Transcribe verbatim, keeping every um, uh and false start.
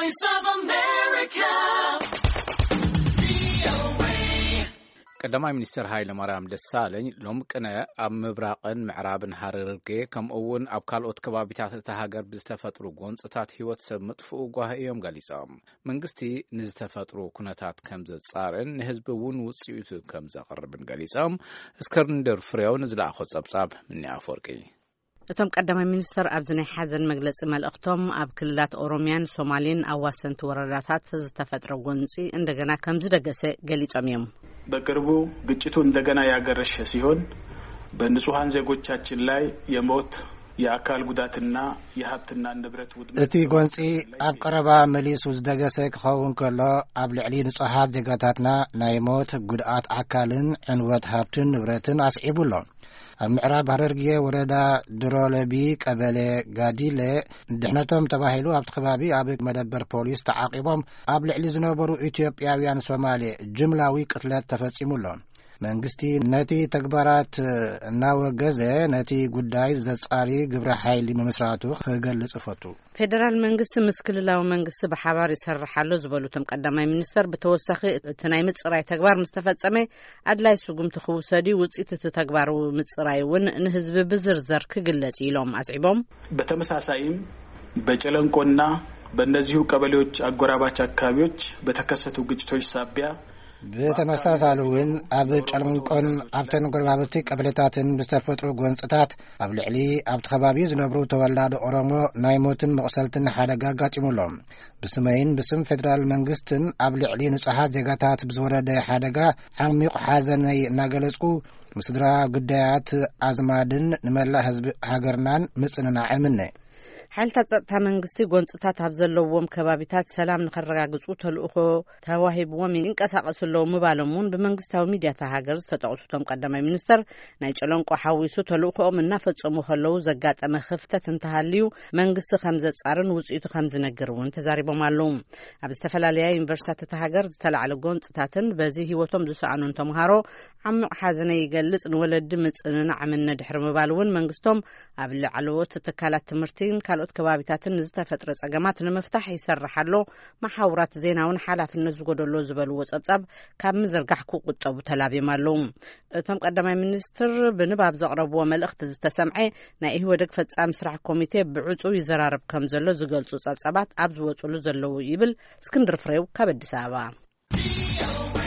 Voice of America. ቀዳማይ ሚኒስትር ሃይለማርያም ደሳለኝ ሎም ቅነ ኣብ ምብራቕን ምዕራብን ሃረርጌ ከምኡውን ኣብ ካልኦት ከባቢታት እታ ሃገር ብዝተፈጥሩ ጎንፅታት ህይወት ሰብ መጥፍኡ ጓሂኦም ገሊፆም መንግስቲ ንዝተፈጥሩ ኩነታት ከም ዘጻርን ንህዝቢ እውን ውጽኢቱ ከም ዘቕርብን ገሊፆም እስክንድር ፍሬው ንዝለኣኾ ጸብጻብ ምንያ አፈወርቂ እቶም ቀዳማይ ሚኒስትር ኣብ ዝናይ ሓዘን መግለጺ መልእኽቶም ኣብ ክልላት ኦሮሚያን ሶማሌን ኣዋሰንቲ ወረዳታት ዝተፈጥረ ጎንፂ እንደገና ከም ዝደገሰ ገሊፆም እዮም በቅርቡ ግጭቱ እንደገና ያገረሸ ሲሆን በንጹሃን ዜጎቻችን ላይ የሞት የአካል ጉዳትና የሀብትና ንብረት ውድመት እቲ ጎንፂ ኣብ ቀረባ መሊሱ ዝደገሰ ክኸውን ከሎ ኣብ ልዕሊ ንጹሃት ዜጋታትና ናይ ሞት ጉድኣት አካልን ዕንወት ሃብትን ንብረትን አስዒቡሎ ኣብ ምዕራብ ሃረርጌ ወረዳ ድሮለቢ ቀበሌ ጋዲለ ድሕነቶም ተባሂሉ ኣብቲ ከባቢ ኣብ መደበር ፖሊስ ተዓቂቦም ኣብ ልዕሊ ዝነበሩ ኢትዮጵያውያን ሶማሌ ጅምላዊ ቅትለት ተፈጺሙሎም መንግስቲ ነቲ ተግባራት እናወገዘ ነቲ ጉዳይ ዘጻሪ ግብረ ኃይሊ መመስራቱ ክገልጽ ፈቱ ፌደራል መንግስቲ ምስ ክልላዊ መንግስቲ ብሓባር ይሰርሓሎ ዝበሉቶም ቀዳማይ ሚኒስተር ብተወሳኺ እቲ ናይ ምጽራይ ተግባር ምስ ተፈጸመ ኣድላይ ስጉምቲ ክውሰዲ ውጽኢት እቲ ተግባር ምጽራይ እውን ንህዝቢ ብዝርዝር ክግለጽ ኢሎም አስዒቦም በተመሳሳይም በጨለንቆና በእነዚሁ ቀበሌዎች አጎራባች አካባቢዎች በተከሰቱ ግጭቶች ሳቢያ ብተመሳሳሉውን ኣብ ጨለንቆን ኣብተን ጎረባብቲ ቀበሌታትን ብዝተፈጥሩ ጎንፅታት ኣብ ልዕሊ ኣብቲ ከባቢ ዝነብሩ ተወላዲ ኦሮሞ ናይ ሞትን መቕሰልትን ሓደጋ ጋጢሙሎም ብስመይን ብስም ፌደራል መንግስትን ኣብ ልዕሊ ንጹሃት ዜጋታት ብዝወረደ ሓደጋ ዓሚቕ ሓዘነይ እናገለጹ ምስድራ ጉዳያት ኣዝማድን ንመላእ ህዝቢ ሃገርናን ምጽንናዕምነ ሓይልታት ጸጥታ መንግስቲ ጎንፅታት ኣብ ዘለዎም ከባቢታት ሰላም ንኸረጋግጹ ተልእኾ ተዋሂብዎም ይንቀሳቐሱለው ምባሎም እውን ብመንግስታዊ ሚድያታት ሃገር ዝተጠቕሱቶም ቀዳማይ ሚኒስተር ናይ ጨለንቆ ሓዊሱ ተልእኾኦም እናፈጸሙ ከለዉ ዘጋጠመ ክፍተት እንተሃልዩ መንግስቲ ከም ዘጻርን ውጽኢቱ ከም ዝነግር እውን ተዛሪቦም ኣለዉ ኣብ ዝተፈላለያ ዩኒቨርሲታት እታ ሃገር ዝተለዓለ ጎንፅታትን በዚ ህይወቶም ዝሰኣኑን ተምሃሮ ዓሚቕ ሓዘነ ይገልጽ ንወለዲ ምጽንናዕ ዕምነ ድሕሪ ምባል እውን መንግስቶም ኣብ ላዕለዎት ትካላት ትምህርትን ካልኦት ከባቢታትን ዝተፈጥረ ጸገማት ንምፍታሕ ይሰርሓሎ ማሕበራት ዜናውን ሓላፍነት ዝጎደሎ ዝበልዎ ጸብጻብ ካብ ምዝርጋሕ ክቁጠቡ ተላብዮም ኣለዉ እቶም ቀዳማይ ሚኒስትር ብንባብ ዘቕረብዎ መልእኽቲ ዝተሰምዐ ናይ ኢህወደግ ፈጻሚ ስራሕ ኮሚቴ ብዕጹው ይዘራረብ ከም ዘሎ ዝገልጹ ጸብጻባት ኣብ ዝወጽሉ ዘለዉ ይብል እስክንድር ፍሬው ካብ አዲስ አበባ